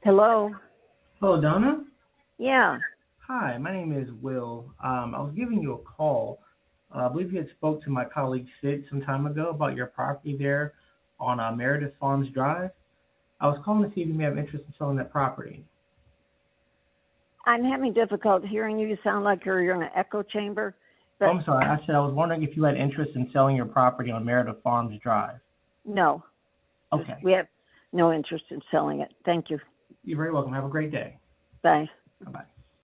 Hello. Hello, Donna. Yeah, Hi, my name is Will. I was giving you a call. I believe you had spoke to my colleague Sid some time ago about your property there on Meredith Farms Drive. I was calling to see if you may have interest in selling that property. I'm having difficulty hearing you. You sound like you're in an echo chamber. Oh, But I'm sorry. I said I was wondering if you had interest in selling your property on Meredith Farms Drive. no, Okay. we have no interest in selling it. Thank you. You're very welcome. Have a great day. Bye. Bye bye.